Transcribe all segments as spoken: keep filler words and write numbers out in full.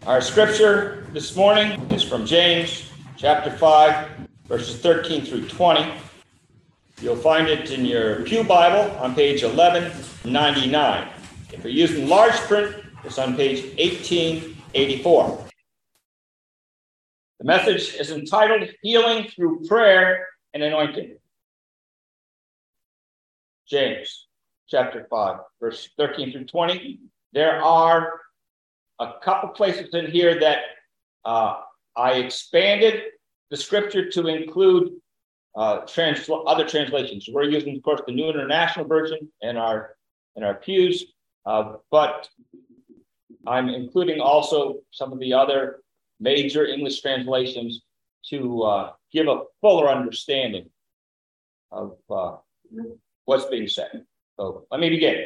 Our scripture this morning is from James chapter five, verses thirteen through twenty. You'll find it in your Pew Bible on page eleven ninety-nine. If you're using large print, it's on page eighteen eighty-four. The message is entitled Healing Through Prayer and Anointing. James chapter five, verses thirteen through twenty. There are a couple places in here that uh, I expanded the scripture to include uh, trans other translations. We're using, of course, the New International Version in our in our pews, uh, but I'm including also some of the other major English translations to uh, give a fuller understanding of uh, what's being said. So let me begin.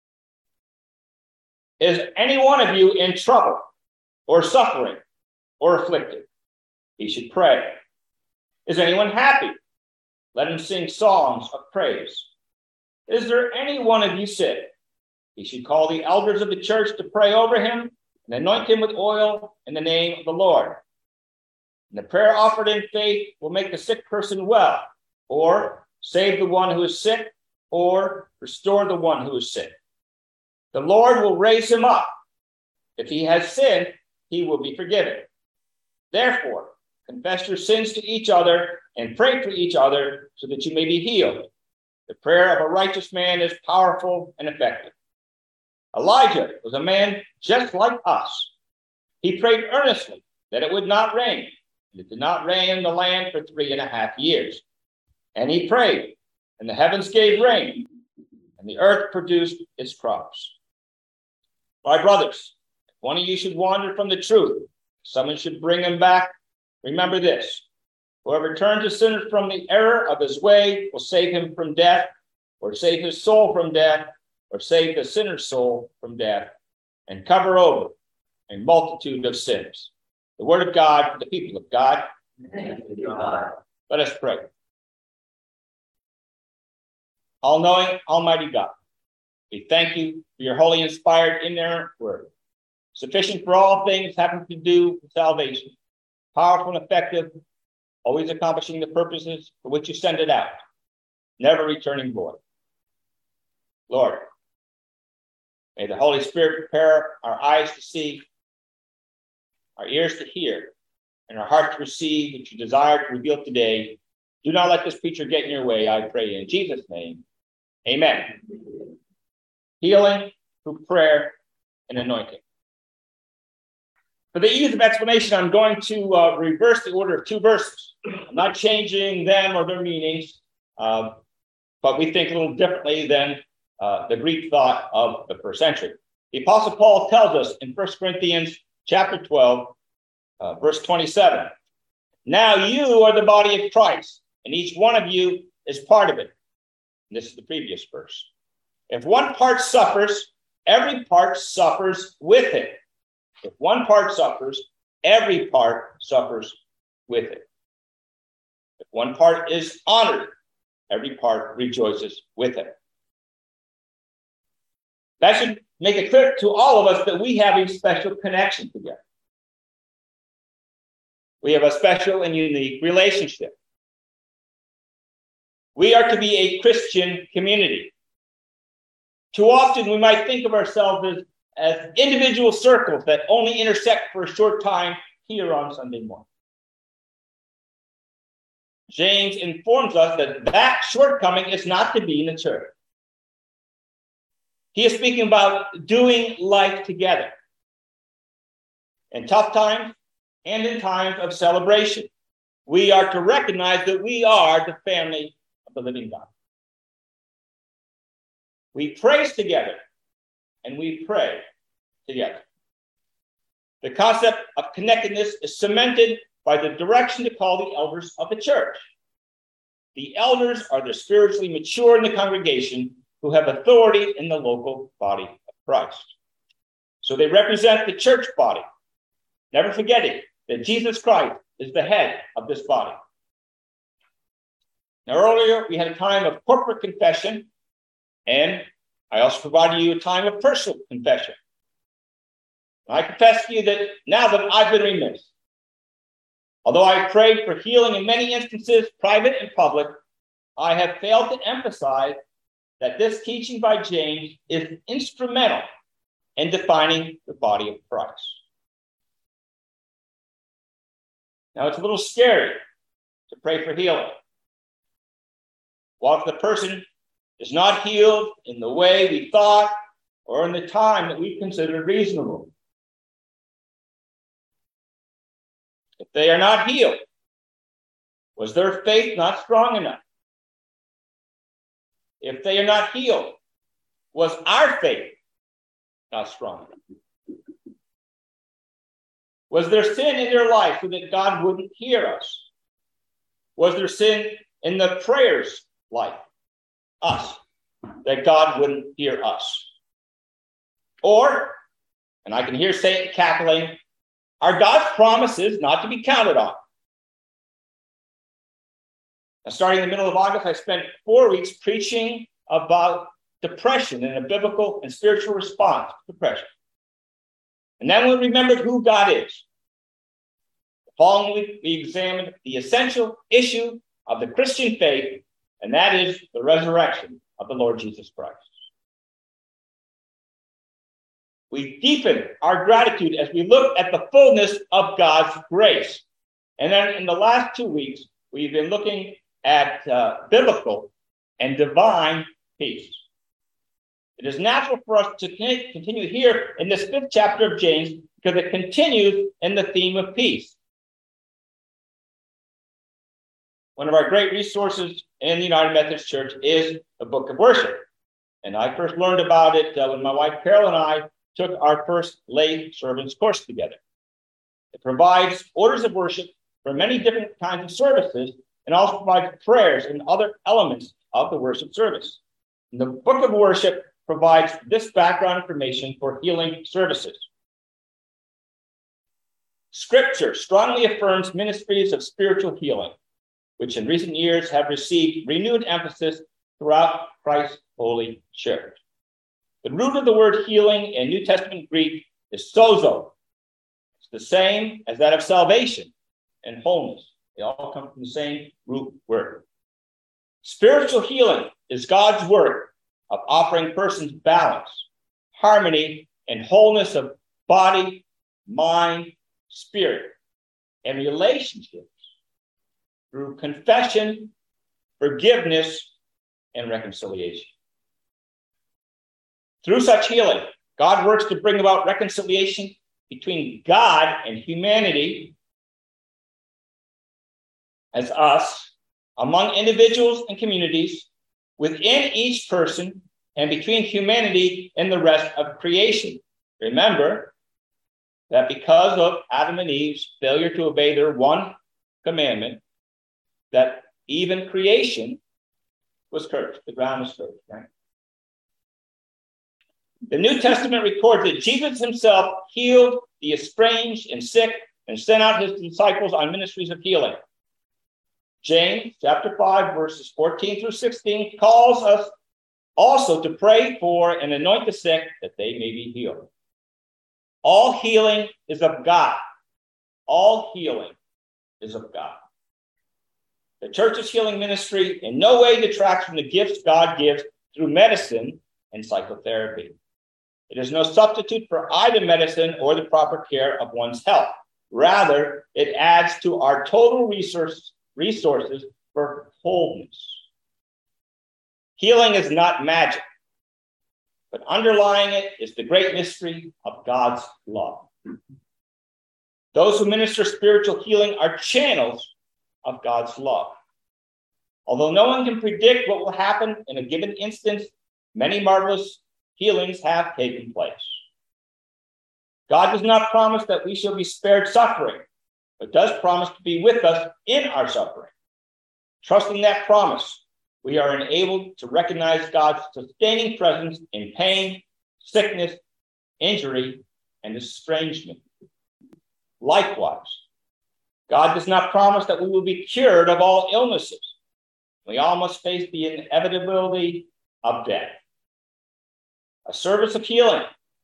Is any one of you in trouble or suffering or afflicted? He should pray. Is anyone happy? Let him sing songs of praise. Is there any one of you sick? He should call the elders of the church to pray over him and anoint him with oil in the name of the Lord. And the prayer offered in faith will make the sick person well, or save the one who is sick, or restore the one who is sick. The Lord will raise him up. If he has sinned, he will be forgiven. Therefore, confess your sins to each other and pray for each other so that you may be healed. The prayer of a righteous man is powerful and effective. Elijah was a man just like us. He prayed earnestly that it would not rain. And it did not rain in the land for three and a half years. And he prayed, and the heavens gave rain, and the earth produced its crops. My brothers, if one of you should wander from the truth, someone should bring him back. Remember this: whoever turns a sinner from the error of his way will save him from death, or save his soul from death, or save the sinner's soul from death, and cover over a multitude of sins. The word of God for the people of God. Thank you, God. Let us pray. All-knowing, almighty God, we thank you for your holy, inspired, inerrant word, sufficient for all things having to do with salvation, powerful and effective, always accomplishing the purposes for which you send it out, never returning void. Lord, may the Holy Spirit prepare our eyes to see, our ears to hear, and our heart to receive what you desire to reveal today. Do not let this preacher get in your way, I pray in Jesus' name. Amen. Healing through prayer and anointing. For the ease of explanation, I'm going to uh, reverse the order of two verses. I'm not changing them or their meanings, uh, but we think a little differently than uh, the Greek thought of the first century. The Apostle Paul tells us in First Corinthians chapter twelve, uh, verse twenty-seven, now you are the body of Christ, and each one of you is part of it. And this is the previous verse. If one part suffers, every part suffers with it. If one part suffers, every part suffers with it. If one part is honored, every part rejoices with it. That should make it clear to all of us that we have a special connection together. We have a special and unique relationship. We are to be a Christian community. Too often we might think of ourselves as, as individual circles that only intersect for a short time here on Sunday morning. James informs us that that shortcoming is not to be in the church. He is speaking about doing life together in tough times and in times of celebration. We are to recognize that we are the family of the living God. We praise together and we pray together. The concept of connectedness is cemented by the direction to call the elders of the church. The elders are the spiritually mature in the congregation who have authority in the local body of Christ. So they represent the church body, never forgetting that Jesus Christ is the head of this body. Now, earlier we had a time of corporate confession, and I also provided you a time of personal confession. I confess to you that now that I've been remiss. Although I prayed for healing in many instances, private and public, I have failed to emphasize that this teaching by James is instrumental in defining the body of Christ. Now, it's a little scary to pray for healing. Well, if the person is not healed in the way we thought or in the time that we considered reasonable. If they are not healed, was their faith not strong enough? If they are not healed, was our faith not strong enough? Was there sin in their life so that God wouldn't hear us? Was there sin in the prayers life, us, that God wouldn't hear us? Or, and I can hear Satan cackling, are God's promises not to be counted on? Now, starting in the middle of August, I spent four weeks preaching about depression and a biblical and spiritual response to depression. And then we remembered who God is. The following week, we examined the essential issue of the Christian faith, and that is the resurrection of the Lord Jesus Christ. We deepened our gratitude as we looked at the fullness of God's grace. And then in the last two weeks, we've been looking at uh, biblical and divine peace. It is natural for us to continue here in this fifth chapter of James because it continues in the theme of peace. One of our great resources in the United Methodist Church is the Book of Worship. And I first learned about it uh, when my wife Carol and I took our first lay servants course together. It provides orders of worship for many different kinds of services and also provides prayers and other elements of the worship service. And the Book of Worship provides this background information for healing services. Scripture strongly affirms ministries of spiritual healing, which in recent years have received renewed emphasis throughout Christ's holy church. The root of the word healing in New Testament Greek is sozo. It's the same as that of salvation and wholeness. They all come from the same root word. Spiritual healing is God's work of offering persons balance, harmony, and wholeness of body, mind, spirit, and relationships through confession, forgiveness, and reconciliation. Through such healing, God works to bring about reconciliation between God and humanity as us, among individuals and communities, within each person, and between humanity and the rest of creation. Remember that because of Adam and Eve's failure to obey their one commandment, that even creation was cursed. The ground was cursed, right? The New Testament records that Jesus himself healed the estranged and sick and sent out his disciples on ministries of healing. James chapter five, verses fourteen through sixteen calls us also to pray for and anoint the sick that they may be healed. All healing is of God. All healing is of God. The church's healing ministry in no way detracts from the gifts God gives through medicine and psychotherapy. It is no substitute for either medicine or the proper care of one's health. Rather, it adds to our total resource, resources for wholeness. Healing is not magic, but underlying it is the great mystery of God's love. Those who minister spiritual healing are channels of God's love. Although no one can predict what will happen in a given instance, many marvelous healings have taken place. God does not promise that we shall be spared suffering, but does promise to be with us in our suffering. Trusting that promise, we are enabled to recognize God's sustaining presence in pain, sickness, injury, and estrangement. Likewise, God does not promise that we will be cured of all illnesses. We all must face the inevitability of death. A service of healing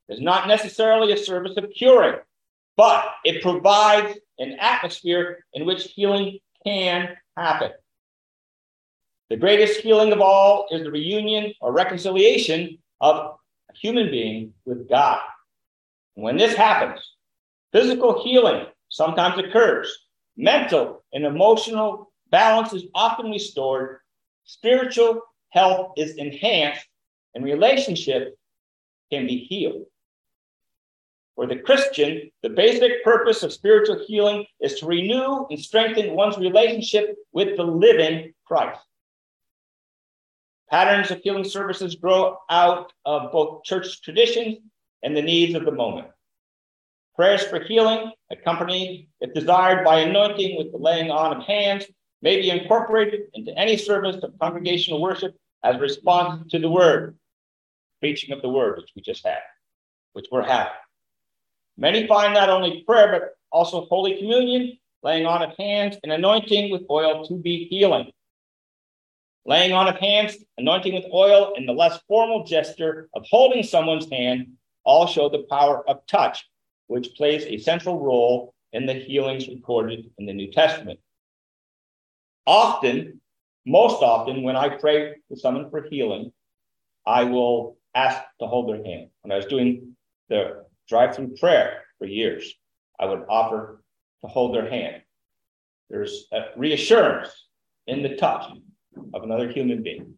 is not necessarily a service of curing, but it provides an atmosphere in which healing can happen. The greatest healing of all is the reunion or reconciliation of a human being with God. And when this happens, physical healing sometimes occurs. Mental and emotional balance is often restored. Spiritual health is enhanced, and relationships can be healed. For the Christian, the basic purpose of spiritual healing is to renew and strengthen one's relationship with the living Christ. Patterns of healing services grow out of both church traditions and the needs of the moment. Prayers for healing, accompanied, if desired, by anointing with the laying on of hands, may be incorporated into any service of congregational worship as a response to the word, preaching of the word, which we just had, which we're having. Many find not only prayer, but also Holy Communion, laying on of hands, and anointing with oil to be healing. Laying on of hands, anointing with oil, and the less formal gesture of holding someone's hand all show the power of touch, which plays a central role in the healings recorded in the New Testament. Often, most often, when I pray with someone for healing, I will ask to hold their hand. When I was doing the drive-through prayer for years, I would offer to hold their hand. There's a reassurance in the touch of another human being.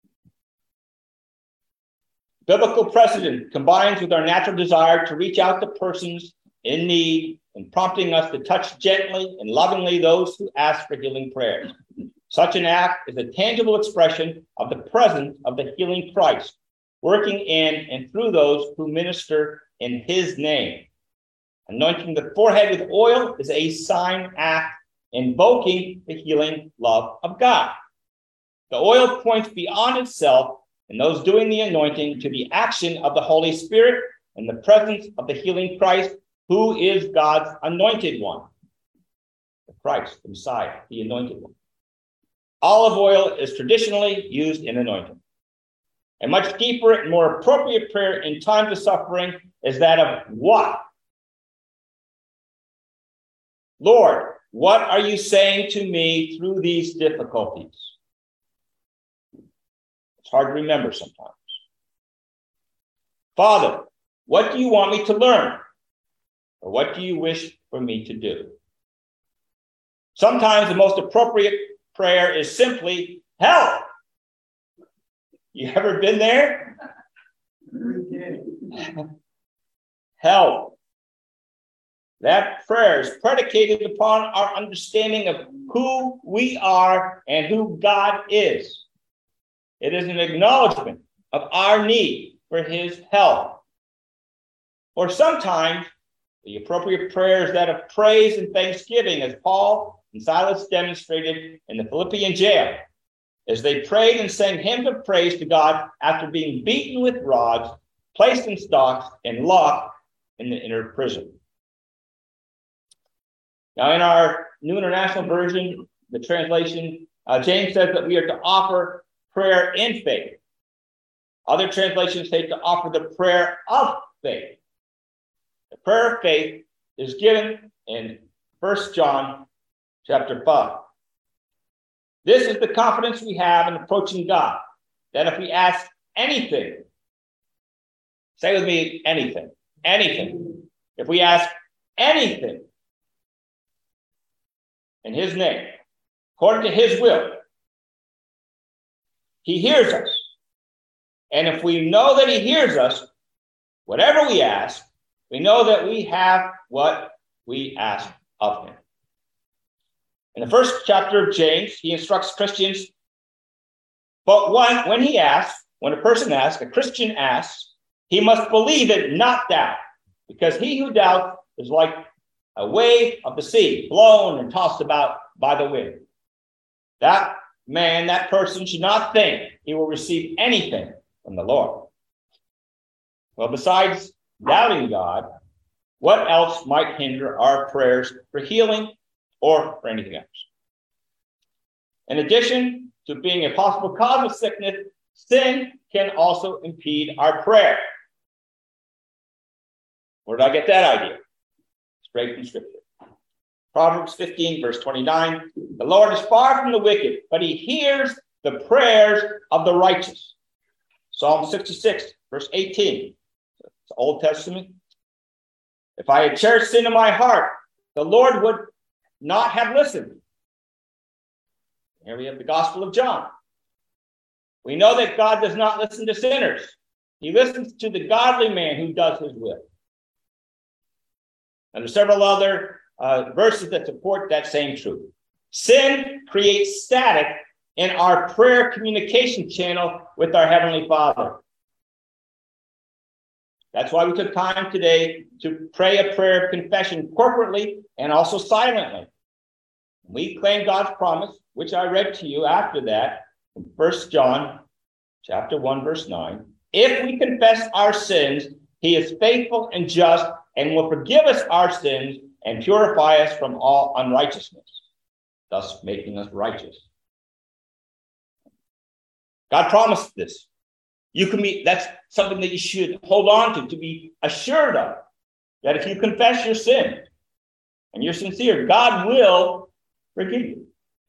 Biblical precedent combines with our natural desire to reach out to persons in need and prompting us to touch gently and lovingly those who ask for healing prayers. Such an act is a tangible expression of the presence of the healing Christ, working in and through those who minister in his name. Anointing the forehead with oil is a sign act invoking the healing love of God. The oil points beyond itself and those doing the anointing to the action of the Holy Spirit and the presence of the healing Christ, who is God's anointed one. The Christ, the Messiah, the anointed one. Olive oil is traditionally used in anointing. A much deeper and more appropriate prayer in times of suffering is that of what? Lord, what are you saying to me through these difficulties? It's hard to remember sometimes. Father, what do you want me to learn? Or what do you wish for me to do? Sometimes the most appropriate prayer is simply help. You ever been there? Help. That prayer is predicated upon our understanding of who we are and who God is. It is an acknowledgement of our need for his help. Or sometimes the appropriate prayer is that of praise and thanksgiving, as Paul and Silas demonstrated in the Philippian jail, as they prayed and sang hymns of praise to God after being beaten with rods, placed in stocks, and locked in the inner prison. Now, in our New International Version, the translation, uh, James says that we are to offer prayer in faith. Other translations say to offer the prayer of faith. The prayer of faith is given in First John chapter five. This is the confidence we have in approaching God, that if we ask anything, say with me, anything, anything. If we ask anything in his name, according to his will, he hears us. And if we know that he hears us, whatever we ask, we know that we have what we ask of him. In the first chapter of James, he instructs Christians, but when, when he asks, when a person asks, a Christian asks, he must believe it, not doubt, because he who doubts is like a wave of the sea, blown and tossed about by the wind. That man, that person should not think he will receive anything from the Lord. Well, besides doubting God, what else might hinder our prayers for healing or for anything else? In addition to being a possible cause of sickness, sin can also impede our prayer. Where did I get that idea? Straight from Scripture. Proverbs fifteen, verse twenty-nine. The Lord is far from the wicked, but he hears the prayers of the righteous. Psalm sixty-six, verse eighteen. It's Old Testament. If I had cherished sin in my heart, the Lord would not have listened. Here we have the Gospel of John. We know that God does not listen to sinners. He listens to the godly man who does his will. And there's several other uh, verses that support that same truth. Sin creates static in our prayer communication channel with our Heavenly Father. That's why we took time today to pray a prayer of confession corporately and also silently. We claim God's promise, which I read to you after that, from First John chapter one, verse nine. If we confess our sins, he is faithful and just and will forgive us our sins and purify us from all unrighteousness, thus making us righteous. God promised this. You can be, that's something that you should hold on to, to be assured of, that if you confess your sin and you're sincere, God will forgive you.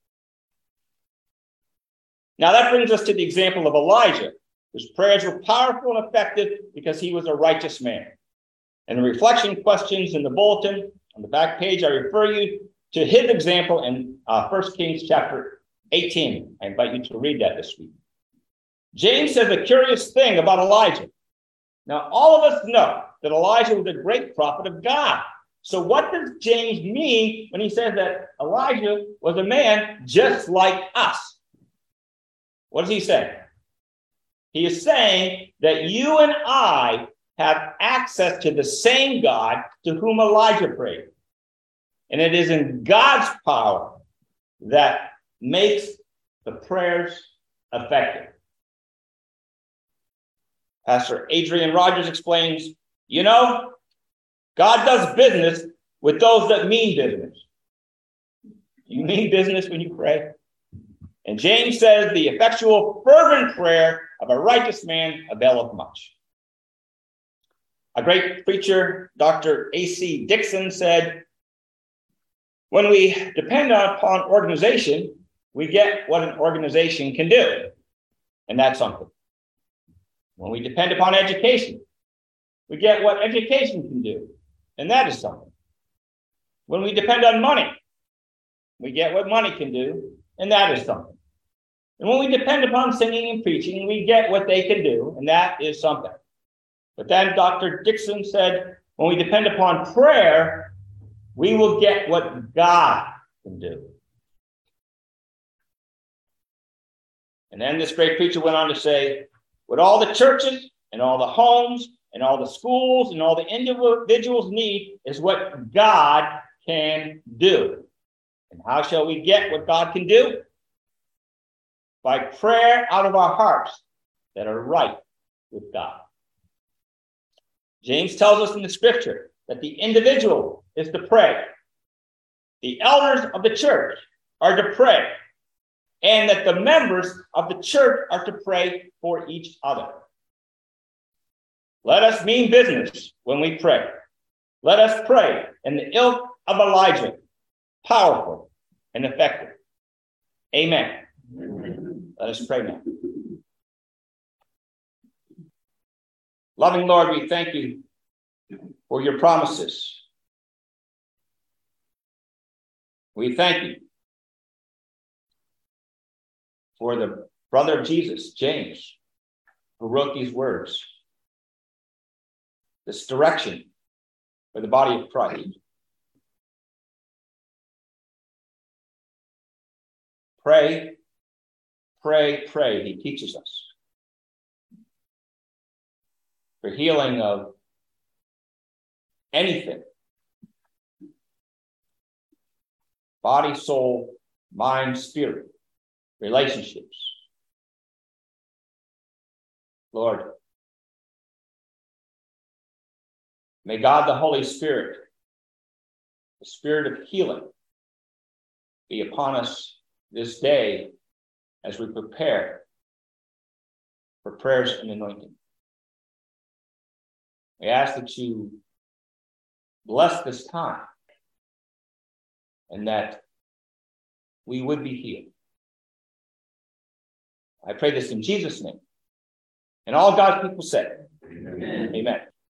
Now that brings us to the example of Elijah, whose prayers were powerful and effective because he was a righteous man. And the reflection questions in the bulletin on the back page, I refer you to his example in uh, First Kings chapter eighteen. I invite you to read that this week. James says a curious thing about Elijah. Now, all of us know that Elijah was a great prophet of God. So what does James mean when he says that Elijah was a man just like us? What does he say? He is saying that you and I have access to the same God to whom Elijah prayed. And it is in God's power that makes the prayers effective. Pastor Adrian Rogers explains, you know, God does business with those that mean business. You mean business when you pray? And James says the effectual, fervent prayer of a righteous man availeth much. A great preacher, Doctor A C Dixon, said, when we depend upon organization, we get what an organization can do. And that's something. When we depend upon education, we get what education can do. And that is something. When we depend on money, we get what money can do. And that is something. And when we depend upon singing and preaching, we get what they can do. And that is something. But then Doctor Dixon said, when we depend upon prayer, we will get what God can do. And then this great preacher went on to say, what all the churches and all the homes and all the schools and all the individuals need is what God can do. And how shall we get what God can do? By prayer out of our hearts that are right with God. James tells us in the scripture that the individual is to pray. The elders of the church are to pray. And that the members of the church are to pray for each other. Let us mean business when we pray. Let us pray in the ilk of Elijah, powerful and effective. Amen. Amen. Let us pray now. Loving Lord, we thank you for your promises. We thank you for the brother of Jesus, James, who wrote these words. This direction for the body of Christ. Pray, pray, pray, he teaches us. For healing of anything. Body, soul, mind, spirit. Relationships. Lord, may God the Holy Spirit, the Spirit of healing, be upon us this day as we prepare for prayers and anointing. We ask that you bless this time, and that we would be healed. I pray this in Jesus' name. And all God's people say, amen. Amen.